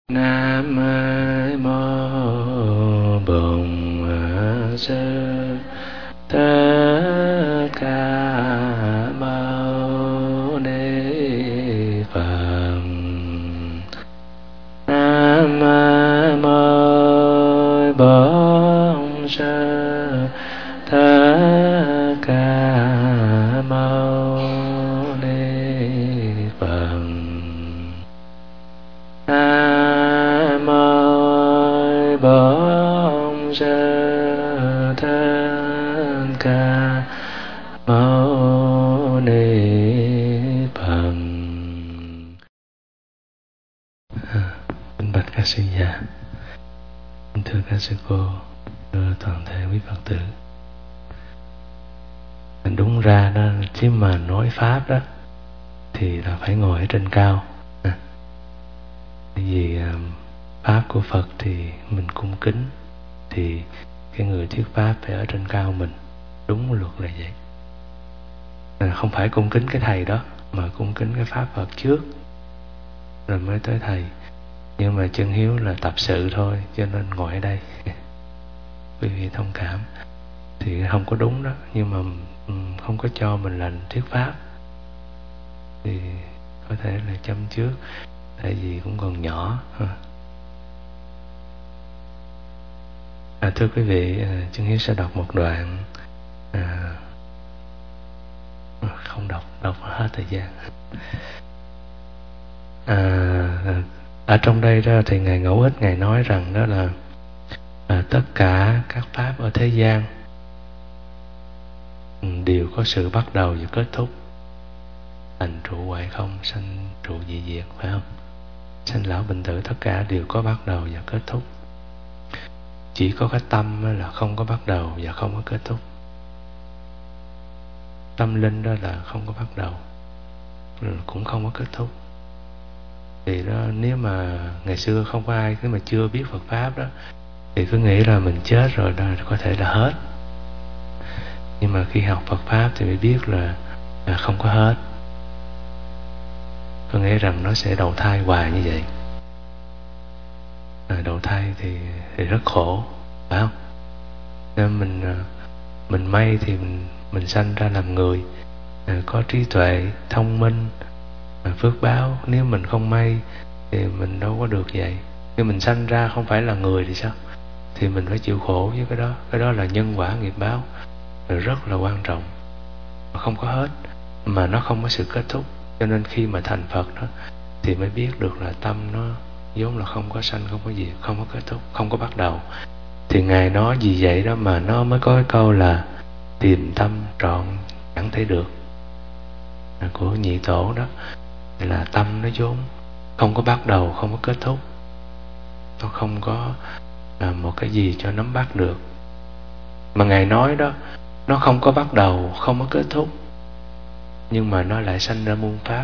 Nam mô Bổn Sư Thích Ca Mâu Ni Phật. Nam mô Bổn Sư Thích Ca Mâu Ni Phật. Nam mô Bổn Sư Thích Ca Mâu Ni Phật. Kính bạch các sư già, kính thưa các sư cô, thưa toàn thể quý Phật tử. Đúng ra đó, chứ mà nói pháp đó thì là phải ngồi ở trên cao. Bởi vì pháp của Phật thì mình cung kính, thì cái người thuyết pháp phải ở trên cao mình. Đúng luật là vậy. Không phải cung kính cái thầy đó, mà cung kính cái pháp Phật trước rồi mới tới thầy. Nhưng mà chân hiếu là tập sự thôi, cho nên ngồi ở đây. Quý vị thông cảm. Thì không có đúng đó, nhưng mà không có cho mình là thuyết pháp thì có thể là châm trước, tại vì cũng còn nhỏ. Thưa quý vị, chân hiếu sẽ đọc một đoạn. Không đọc hết thời gian. Ở trong đây đó thì Ngài Ngẫu Ích Ngài nói rằng đó là tất cả các pháp ở thế gian đều có sự bắt đầu và kết thúc. Thành trụ hoại không, sanh trụ dị diệt, phải không? Sanh lão bệnh tử tất cả đều có bắt đầu và kết thúc. Chỉ có cái tâm là không có bắt đầu và không có kết thúc. Tâm linh đó là không có bắt đầu, cũng không có kết thúc. Thì đó, nếu mà ngày xưa không có ai cái mà chưa biết Phật pháp đó thì cứ nghĩ là mình chết rồi đó, có thể là hết. Nhưng mà khi học Phật pháp thì mới biết là không có hết. Có nghĩa rằng nó sẽ đầu thai hoài như vậy. Đầu thai thì rất khổ, phải không? Nên mình may thì mình sanh ra làm người, có trí tuệ, thông minh, phước báo. Nếu mình không may thì mình đâu có được vậy. Nếu mình sanh ra không phải là người thì sao? Thì mình phải chịu khổ với cái đó. Cái đó là nhân quả nghiệp báo, rất là quan trọng, không có hết, mà nó không có sự kết thúc. Cho nên khi mà thành Phật đó thì mới biết được là tâm nó vốn là không có sanh, không có diệt, không có kết thúc, không có bắt đầu. Thì Ngài nói vì vậy đó mà nó mới có cái câu là tìm tâm trọn chẳng thấy được, của Nhị Tổ đó. Là tâm nó vốn không có bắt đầu, không có kết thúc. Nó không có một cái gì cho nắm bắt được. Mà Ngài nói đó, nó không có bắt đầu, không có kết thúc, nhưng mà nó lại sanh ra muôn pháp.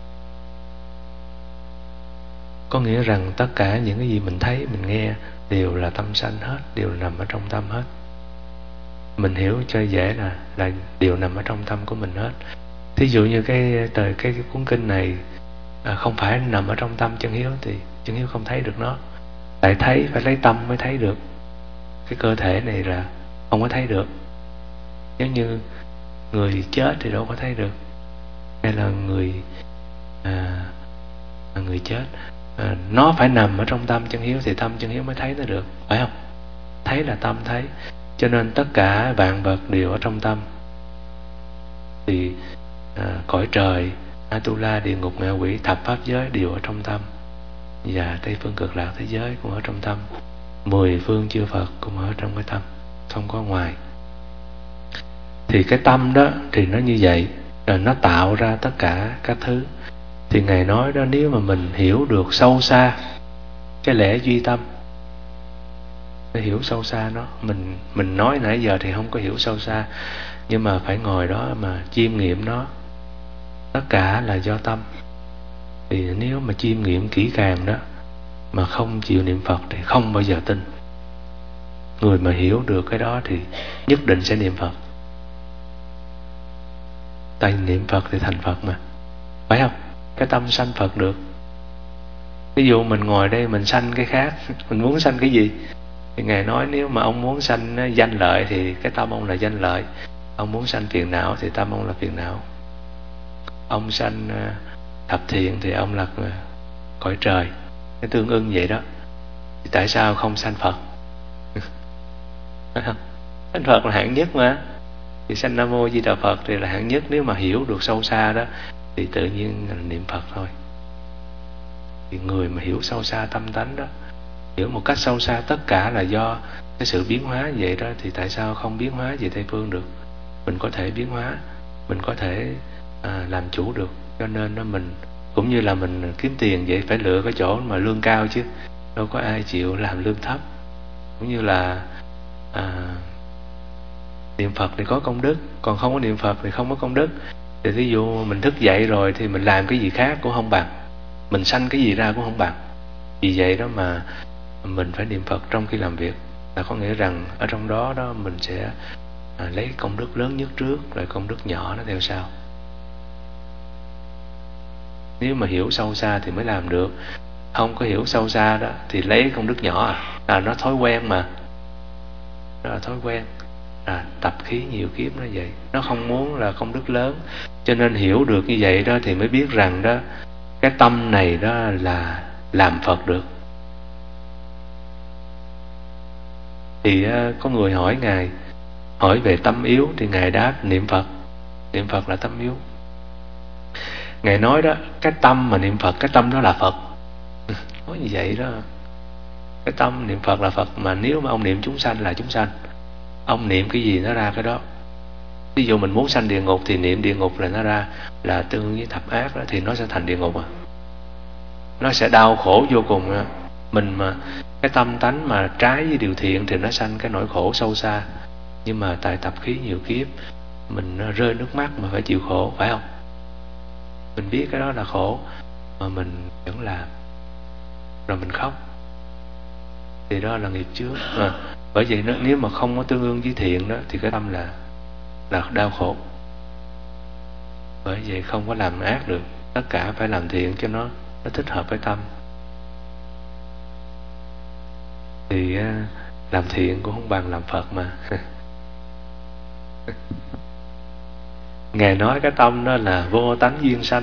Có nghĩa rằng tất cả những cái gì mình thấy, mình nghe đều là tâm sanh hết, đều nằm ở trong tâm hết. Mình hiểu cho dễ là đều nằm ở trong tâm của mình hết. Thí dụ như cái cuốn kinh này không phải nằm ở trong tâm chân hiếu thì chân hiếu không thấy được nó. Tại thấy phải lấy tâm mới thấy được. Cái cơ thể này là không có thấy được. Nếu như người chết thì đâu có thấy được. Hay là người chết, nó phải nằm ở trong tâm chân hiếu thì tâm chân hiếu mới thấy nó được, phải không? Thấy là tâm thấy. Cho nên tất cả vạn vật đều ở trong tâm. Thì cõi trời, Atula, địa ngục, ngạ quỷ, thập pháp giới đều ở trong tâm. Và Tây phương cực lạc thế giới cũng ở trong tâm. 10 phương chư Phật cũng ở trong cái tâm, không có ngoài. Thì cái tâm đó thì nó như vậy, rồi nó tạo ra tất cả các thứ. Thì Ngài nói đó, nếu mà mình hiểu được sâu xa cái lẽ duy tâm, phải hiểu sâu xa nó. Mình nói nãy giờ thì không có hiểu sâu xa, nhưng mà phải ngồi đó mà chiêm nghiệm nó. Tất cả là do tâm. Thì nếu mà chiêm nghiệm kỹ càng đó mà không chịu niệm Phật thì không bao giờ tin. Người mà hiểu được cái đó thì nhất định sẽ niệm Phật. Tại niệm Phật thì thành Phật mà, phải không? Cái tâm sanh Phật được. Ví dụ mình ngồi đây mình sanh cái khác, mình muốn sanh cái gì? Thì Ngài nói nếu mà ông muốn sanh danh lợi thì cái tâm ông là danh lợi. Ông muốn sanh phiền não thì tâm ông là phiền não. Ông sanh thập thiện thì ông là cõi trời. Cái tương ưng vậy đó. Thì tại sao không sanh Phật? Sanh Phật là hạng nhất mà. Thì sanh Nam Mô Di Đà Phật thì là hạng nhất. Nếu mà hiểu được sâu xa đó thì tự nhiên là niệm Phật thôi. Thì người mà hiểu sâu xa tâm tánh đó, hiểu một cách sâu xa tất cả là do cái sự biến hóa vậy đó, thì tại sao không biến hóa về Tây Phương được? Mình có thể biến hóa, mình có thể làm chủ được. Cho nên đó, mình cũng như là mình kiếm tiền vậy, phải lựa cái chỗ mà lương cao chứ, đâu có ai chịu làm lương thấp. Cũng như là niệm Phật thì có công đức, còn không có niệm Phật thì không có công đức. Thì ví dụ mình thức dậy rồi thì mình làm cái gì khác cũng không bằng, mình sanh cái gì ra cũng không bằng. Vì vậy đó mà mình phải niệm Phật trong khi làm việc, là có nghĩa rằng ở trong đó mình sẽ lấy công đức lớn nhất trước, rồi công đức nhỏ nó theo sau. Nếu mà hiểu sâu xa thì mới làm được. Không có hiểu sâu xa đó thì lấy công đức nhỏ nó thói quen mà. Đó là thói quen. Tập khí nhiều kiếp nó vậy. Nó không muốn là công đức lớn. Cho nên hiểu được như vậy đó thì mới biết rằng đó, cái tâm này đó là làm Phật được. Thì có người hỏi Ngài, hỏi về tâm yếu, thì Ngài đáp niệm Phật. Niệm Phật là tâm yếu. Ngài nói đó, cái tâm mà niệm Phật, cái tâm đó là Phật. Nói như vậy đó. Cái tâm niệm Phật là Phật. Mà nếu mà ông niệm chúng sanh là chúng sanh. Ông niệm cái gì nó ra cái đó. Ví dụ mình muốn sanh địa ngục thì niệm địa ngục là nó ra, là tương ứng với thập ác đó, thì nó sẽ thành địa ngục. Nó sẽ đau khổ vô cùng. Mình mà cái tâm tánh mà trái với điều thiện thì nó sanh cái nỗi khổ sâu xa. Nhưng mà tại tập khí nhiều kiếp, mình rơi nước mắt mà phải chịu khổ, phải không? Mình biết cái đó là khổ mà mình vẫn làm, rồi mình khóc, thì đó là nghiệp trước. Bởi vậy nếu mà không có tương ương với thiện đó thì cái tâm là đau khổ. Bởi vậy không có làm ác được, tất cả phải làm thiện cho nó thích hợp với tâm. Thì làm thiện cũng không bằng làm Phật mà. Ngài nói cái tâm đó là vô tánh duyên sanh.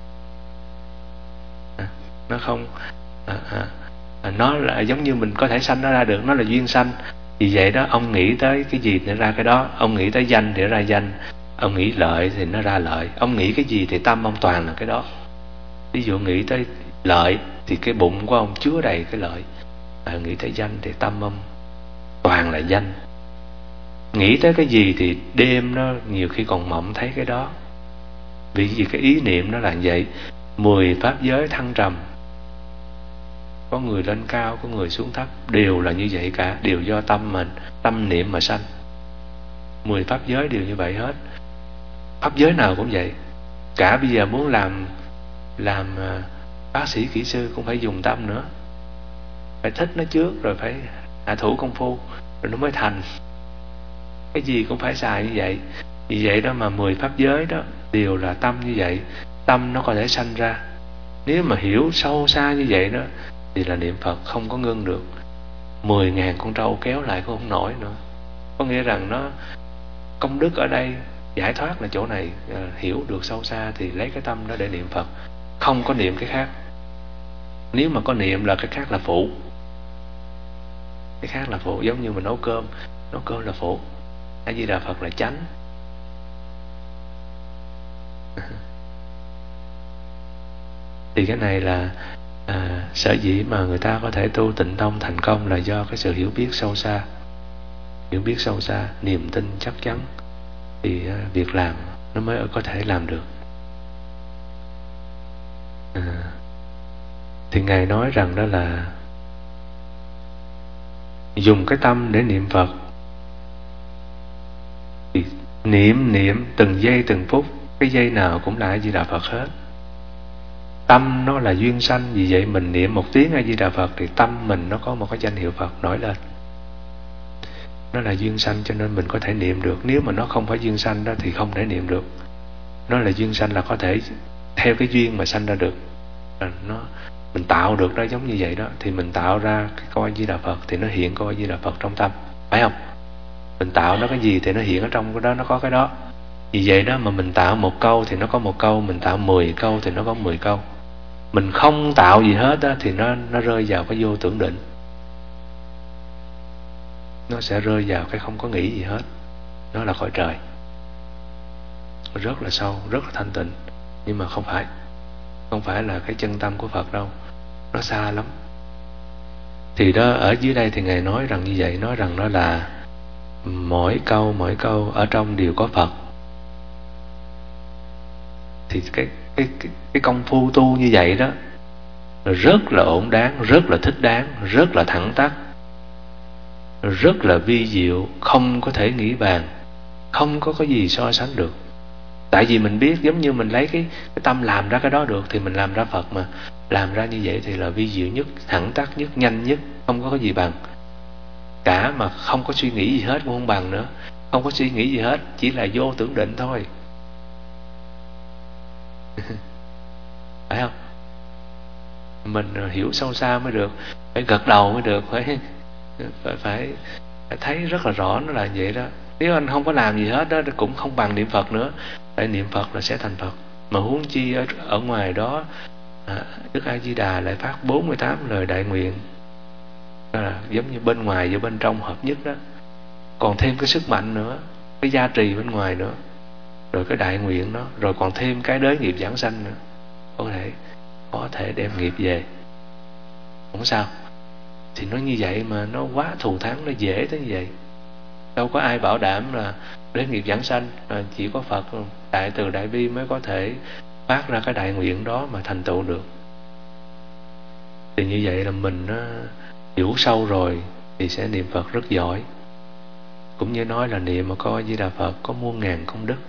Nó không nó là giống như mình có thể sanh nó ra được, nó là duyên sanh. Vì vậy đó, ông nghĩ tới cái gì thì nó ra cái đó. Ông nghĩ tới danh thì nó ra danh, ông nghĩ lợi thì nó ra lợi. Ông nghĩ cái gì thì tâm ông toàn là cái đó. Ví dụ nghĩ tới lợi thì cái bụng của ông chứa đầy cái lợi. Nghĩ tới danh thì tâm ông toàn là danh. Nghĩ tới cái gì thì đêm nó nhiều khi còn mộng thấy cái đó. Vì cái ý niệm nó là vậy. 10 pháp giới thăng trầm, có người lên cao, có người xuống thấp, đều là như vậy cả, đều do tâm niệm mà sanh. 10 pháp giới đều như vậy hết. Pháp giới nào cũng vậy. Cả bây giờ muốn làm bác sĩ kỹ sư cũng phải dùng tâm nữa. Phải thích nó trước, rồi phải hạ thủ công phu, rồi nó mới thành. Cái gì cũng phải xài như vậy. Vì vậy đó mà 10 pháp giới đó đều là tâm như vậy. Tâm nó có thể sanh ra. Nếu mà hiểu sâu xa như vậy đó thì là niệm Phật không có ngưng được. 10.000 con trâu kéo lại cũng không nổi nữa. Có nghĩa rằng nó công đức ở đây, giải thoát là chỗ này. Hiểu được sâu xa thì lấy cái tâm đó để niệm Phật, không có niệm cái khác. Nếu mà có niệm là cái khác là phụ. Cái khác là phụ, giống như mình nấu cơm là phụ. A Di Đà Phật là chánh. Thì cái này là sở dĩ mà người ta có thể tu Tịnh Tông thành công là do cái sự hiểu biết sâu xa. Hiểu biết sâu xa, niềm tin chắc chắn, thì việc làm nó mới có thể làm được. Thì Ngài nói rằng đó là dùng cái tâm để niệm Phật. Thì niệm từng giây từng phút, cái giây nào cũng là A Di Đà Phật hết. Tâm nó là duyên sanh. Vì vậy mình niệm một tiếng A Di Đà Phật thì tâm mình nó có một cái danh hiệu Phật nổi lên. Nó là duyên sanh cho nên mình có thể niệm được. Nếu mà nó không phải duyên sanh đó thì không thể niệm được. Nó là duyên sanh là có thể theo cái duyên mà sanh ra được. Mình tạo được đó giống như vậy đó. Thì mình tạo ra cái câu A Di Đà Phật thì nó hiện câu A Di Đà Phật trong tâm, phải không? Mình tạo nó cái gì thì nó hiện ở trong cái đó, nó có cái đó. Vì vậy đó mà mình tạo một câu thì nó có một câu, mình tạo 10 câu thì nó có 10 câu. Mình không tạo gì hết đó, thì nó rơi vào cái vô tưởng định. Nó sẽ rơi vào cái không có nghĩ gì hết. Đó là cõi trời. Rất là sâu, rất là thanh tịnh. Nhưng mà không phải là cái chân tâm của Phật đâu. Nó xa lắm. Thì đó, ở dưới đây thì Ngài nói rằng như vậy, nói rằng đó là mỗi câu ở trong đều có Phật. Thì cái công phu tu như vậy đó rất là ổn đáng, rất là thích đáng, rất là thẳng tắp, rất là vi diệu, không có thể nghĩ bàn, không có cái gì so sánh được. Tại vì mình biết giống như mình lấy cái tâm làm ra cái đó được thì mình làm ra Phật mà. Làm ra như vậy thì là vi diệu nhất, thẳng tắp nhất, nhanh nhất, không có cái gì bằng cả, mà không có suy nghĩ gì hết cũng không bằng nữa. Không có suy nghĩ gì hết, chỉ là vô tưởng định thôi. Phải không? Mình hiểu sâu xa mới được, phải gật đầu mới được, phải thấy rất là rõ nó là vậy đó. Nếu anh không có làm gì hết đó cũng không bằng niệm Phật nữa. Tại niệm Phật là sẽ thành Phật. Mà huống chi ở ngoài đó Đức A Di Đà lại phát 48 lời đại nguyện. Đó là giống như bên ngoài và bên trong hợp nhất đó. Còn thêm cái sức mạnh nữa, cái gia trì bên ngoài nữa, rồi cái đại nguyện đó, rồi còn thêm cái đới nghiệp giảng sanh nữa. Có thể đem nghiệp về, không sao. Thì nó như vậy mà nó quá thù thắng, nó dễ tới như vậy. Đâu có ai bảo đảm là đới nghiệp giảng sanh, chỉ có Phật đại từ đại bi mới có thể phát ra cái đại nguyện đó mà thành tựu được. Thì như vậy là mình hiểu sâu rồi thì sẽ niệm Phật rất giỏi. Cũng như nói là niệm mà có A Di Đà Phật có muôn ngàn công đức.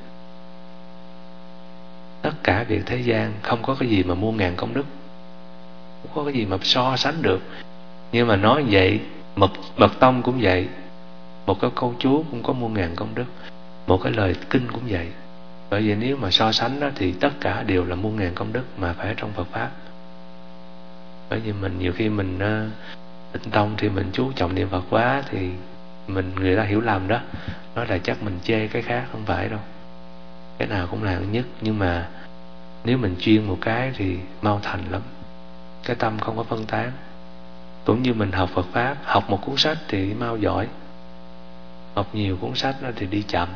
Tất cả việc thế gian không có cái gì mà muôn ngàn công đức, không có cái gì mà so sánh được. Nhưng mà nói vậy, mật tông cũng vậy, một cái câu chú cũng có muôn ngàn công đức, một cái lời kinh cũng vậy. Bởi vì nếu mà so sánh đó, thì tất cả đều là muôn ngàn công đức mà phải ở trong Phật Pháp. Bởi vì mình nhiều khi mình tịnh tông thì mình chú trọng niệm Phật quá, thì người ta hiểu lầm đó, nói là chắc mình chê cái khác. Không phải đâu, cái nào cũng là nhất. Nhưng mà nếu mình chuyên một cái thì mau thành lắm, cái tâm không có phân tán. Cũng như mình học Phật Pháp, học một cuốn sách thì mau giỏi, học nhiều cuốn sách đó thì đi chậm.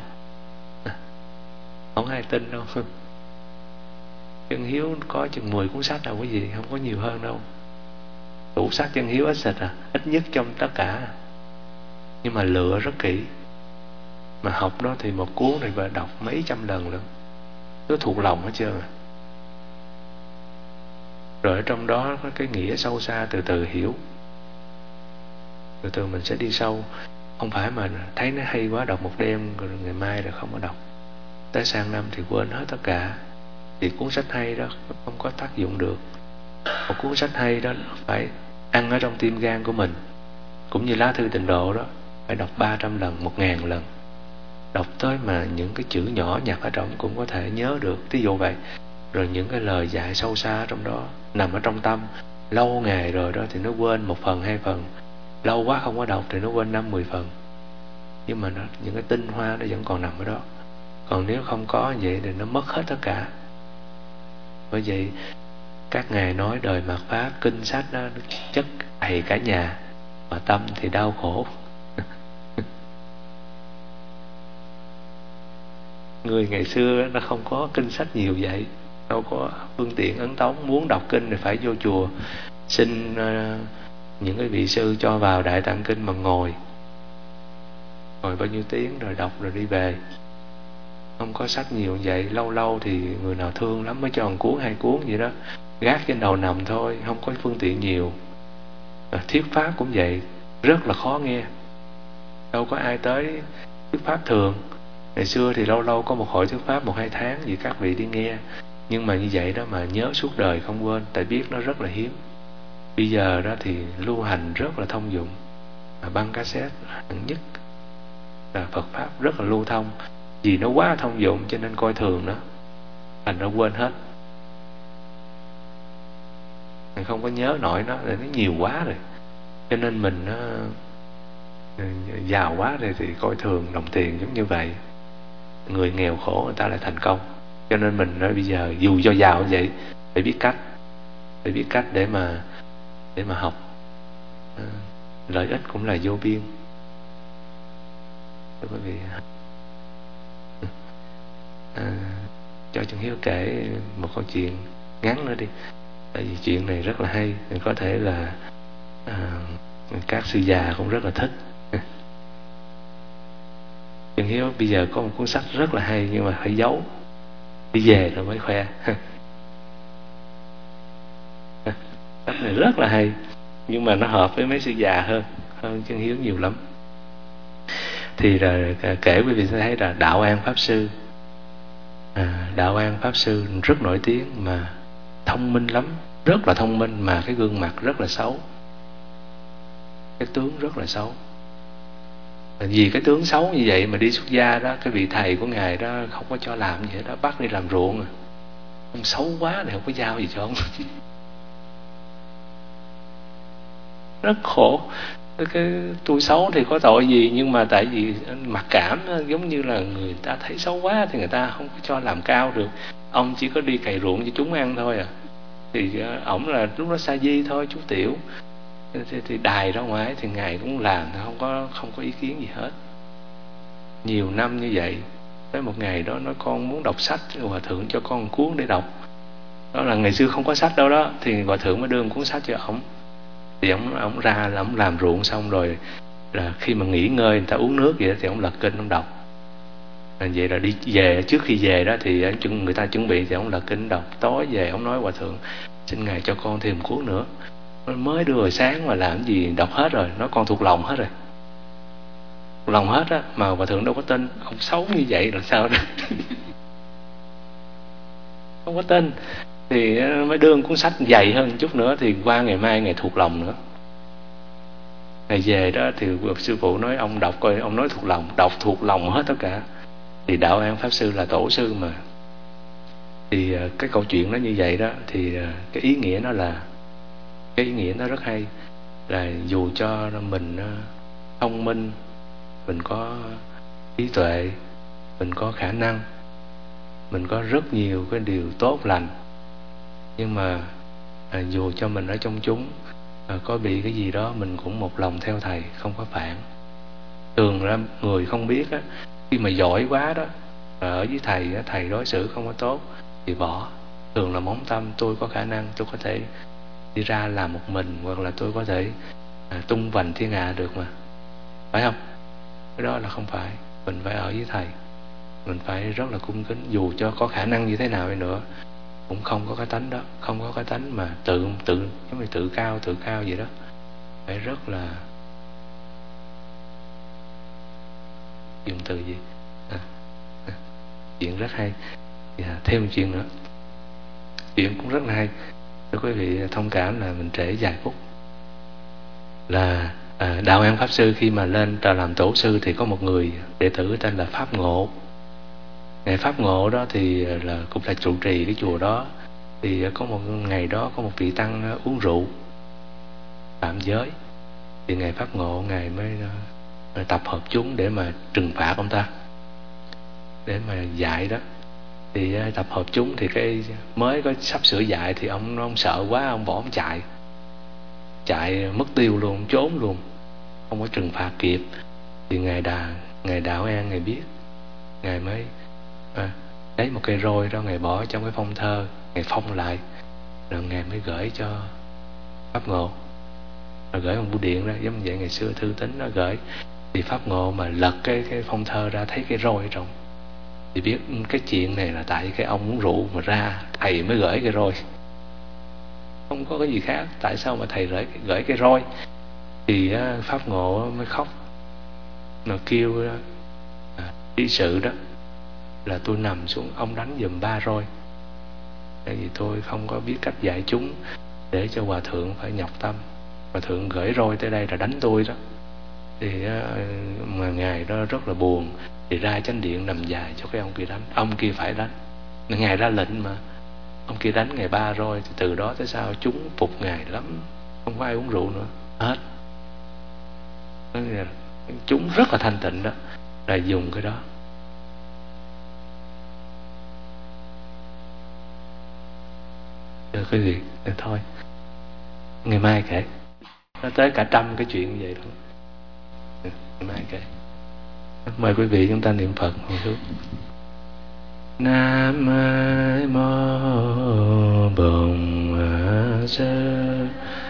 Không ai tin đâu. Chân Hiếu có chừng 10 cuốn sách đâu có gì, không có nhiều hơn đâu. Tủ sách Chân Hiếu ít xịt ít nhất trong tất cả. Nhưng mà lựa rất kỹ. Mà học đó thì một cuốn này phải đọc mấy trăm lần luôn, nó thuộc lòng hết trơn. Rồi ở trong đó có cái nghĩa sâu xa, từ từ hiểu, từ từ mình sẽ đi sâu. Không phải mà thấy nó hay quá đọc một đêm rồi ngày mai là không có đọc, tới sang năm thì quên hết tất cả. Thì cuốn sách hay đó không có tác dụng được. Một cuốn sách hay đó phải ăn ở trong tim gan của mình. Cũng như lá thư tịnh độ đó, phải đọc 300 lần, 1000 lần. Đọc tới mà những cái chữ nhỏ nhặt ở trong cũng có thể nhớ được, ví dụ vậy. Rồi những cái lời dạy sâu xa trong đó nằm ở trong tâm. Lâu ngày rồi đó thì nó quên 1 phần 2 phần, lâu quá không có đọc thì nó quên 5-10 phần. Nhưng mà những cái tinh hoa nó vẫn còn nằm ở đó. Còn nếu không có vậy thì nó mất hết tất cả. Bởi vậy các ngài nói đời mạt Pháp, kinh sách đó nó chất đầy cả nhà, mà tâm thì đau khổ. Người ngày xưa nó không có kinh sách nhiều vậy, đâu có phương tiện ấn tống. Muốn đọc kinh thì phải vô chùa xin những cái vị sư cho vào Đại Tạng Kinh mà ngồi bao nhiêu tiếng rồi đọc rồi đi về. Không có sách nhiều vậy. Lâu lâu thì người nào thương lắm mới cho 1 cuốn 2 cuốn vậy đó, gác trên đầu nằm thôi, không có phương tiện nhiều. Thuyết pháp cũng vậy, rất là khó nghe, đâu có ai tới thuyết pháp thường. Ngày xưa thì lâu lâu có một hội thuyết pháp 1-2 tháng gì các vị đi nghe. Nhưng mà như vậy đó mà nhớ suốt đời không quên, tại biết nó rất là hiếm. Bây giờ đó thì lưu hành rất là thông dụng, băng cassette hạng nhất là Phật Pháp rất là lưu thông. Vì nó quá thông dụng cho nên coi thường nó, thành nó quên hết. không có nhớ nổi nó nhiều quá rồi, cho nên mình nó giàu quá rồi thì coi thường đồng tiền giống như vậy. Người nghèo khổ người ta lại thành công. Cho nên mình nói bây giờ dù cho giàu như vậy phải biết cách để mà học. Lợi ích cũng là vô biên. Bởi vì cho Chân Hiếu kể một câu chuyện ngắn nữa đi, tại vì chuyện này rất là hay, có thể là các sư già cũng rất là thích. Chân Hiếu bây giờ có một cuốn sách rất là hay, nhưng mà phải giấu, đi về rồi mới khoe. Sách này rất là hay, nhưng mà nó hợp với mấy sư già hơn Chân Hiếu nhiều lắm. Thì là kể quý vị sẽ thấy là Đạo An Pháp Sư. Đạo An Pháp Sư rất nổi tiếng, mà thông minh lắm, rất là thông minh, mà cái gương mặt rất là xấu, cái tướng rất là xấu. Vì cái tướng xấu như vậy mà đi xuất gia đó, cái vị thầy của ngài đó không có cho làm gì hết đó, bắt đi làm ruộng. Ông xấu quá thì không có giao gì cho ông. Rất khổ. Cái tôi xấu thì có tội gì, nhưng mà tại vì mặc cảm, giống như là người ta thấy xấu quá thì người ta không có cho làm cao được. Ông chỉ có đi cày ruộng cho chúng ăn thôi à. Thì ổng là lúc đó sa di thôi, chú tiểu. Thì đài ra ngoài thì ngài cũng làm, không có ý kiến gì hết. Nhiều năm như vậy, tới một ngày đó nói con muốn đọc sách, hòa thượng cho con một cuốn để đọc. Đó là ngày xưa không có sách đâu đó, thì hòa thượng mới đưa một cuốn sách cho ổng. Thì ổng ra là ổng làm ruộng xong rồi, là khi mà nghỉ ngơi người ta uống nước vậy đó, thì ổng lật kinh ổng đọc. Vậy là đi về, trước khi về đó thì người ta chuẩn bị thì ổng lật kinh đọc. Tối về ổng nói hòa thượng xin ngài cho con thêm một cuốn nữa. Mới đưa hồi sáng mà làm gì đọc hết rồi, nó con thuộc lòng hết rồi, thuộc lòng hết á, mà hòa thượng đâu có tin. Ông xấu như vậy rồi sao đó. Không có tin. Thì mới đưa một cuốn sách dày hơn chút nữa, thì qua ngày mai ngày thuộc lòng nữa. Ngày về đó thì sư phụ nói ông đọc coi, ông nói thuộc lòng, đọc thuộc lòng hết tất cả. Thì Đạo An Pháp Sư là tổ sư mà. Thì cái câu chuyện nó như vậy đó, thì cái ý nghĩa nó rất hay. Là dù cho mình thông minh, mình có trí tuệ, mình có khả năng, mình có rất nhiều cái điều tốt lành, nhưng mà dù cho mình ở trong chúng có bị cái gì đó, mình cũng một lòng theo thầy, không có phản. Thường ra người không biết á, khi mà giỏi quá đó, ở với thầy thầy đối xử không có tốt thì bỏ. Thường là móng tâm, tôi có khả năng, tôi có thể đi ra làm một mình, hoặc là tôi có thể tung hoành thiên hạ được mà, phải không? Cái đó là không phải. Mình phải ở với thầy, mình phải rất là cung kính, dù cho có khả năng như thế nào đi nữa cũng không có cái tánh đó, không có cái tánh mà giống như tự cao vậy đó. Phải rất là, dùng từ gì chuyện rất hay. Thêm một chuyện nữa, chuyện cũng rất là hay. Nếu quý vị thông cảm là mình trễ vài phút. Là Đạo An Pháp Sư khi mà lên làm tổ sư thì có một người đệ tử tên là Pháp Ngộ. Ngày Pháp Ngộ đó thì cũng là trụ trì cái chùa đó. Thì có một ngày đó có một vị tăng uống rượu phạm giới. Thì ngày Pháp Ngộ ngài mới tập hợp chúng để mà trừng phạt ông ta, để mà dạy đó. Thì tập hợp chúng thì cái mới có sắp sửa dạy thì ông sợ quá, ông bỏ ông chạy mất tiêu luôn, trốn luôn, không có trừng phạt kịp. Thì ngài Đạo An ngài biết, ngài mới lấy một cây roi đó, ngài bỏ trong cái phong thơ, ngài phong lại, rồi ngài mới gửi cho Pháp Ngộ. Rồi gửi một bưu điện ra, giống vậy ngày xưa thư tín nó gửi. Thì Pháp Ngộ mà lật cái phong thơ ra, thấy cái roi trong, thì biết cái chuyện này là tại cái ông uống rượu mà ra, thầy mới gửi cái roi, không có cái gì khác. Tại sao mà thầy gửi cái roi? Thì Pháp Ngộ mới khóc, nó kêu trị sự đó là tôi nằm xuống, ông đánh giùm 3 roi. Tại vì tôi không có biết cách dạy chúng, để cho hòa thượng phải nhọc tâm. Hòa thượng gửi roi tới đây là đánh tôi đó. Thì mà ngài đó rất là buồn, thì ra chánh điện nằm dài cho cái ông kia đánh. Ông kia phải đánh, ngài ra lệnh mà, ông kia đánh Ngài 3 roi, thì từ đó tới sau chúng phục Ngài lắm, không có ai uống rượu nữa hết. Chúng rất là thanh tịnh đó, là dùng cái đó. Được cái gì thì thôi, ngày mai kể. Nó tới cả 100 cái chuyện như vậy thôi. Ngày mai kể. Mời quý vị chúng ta niệm Phật hồi hướng. Nam mô Bổn Sư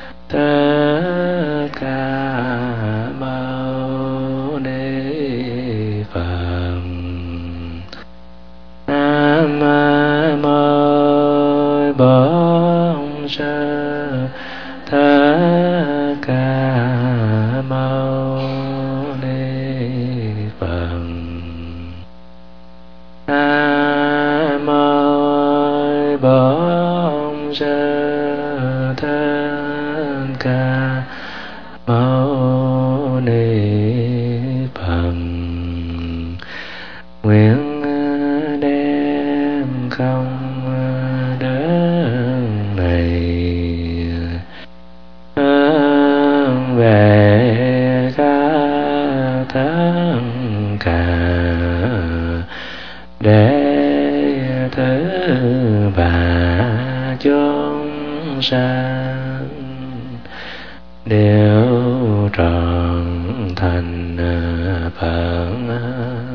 Thích Ca Mâu Ni Phật. Nam mô Bổn Sư Thích Ca Mâu Ni Phật. Nam mô Bổn Sư Thích Ca Mâu Ni Phật. Nguyện đem không đến này hướng về các tất cả đệ tử và chúng sanh đều trọn thành Phật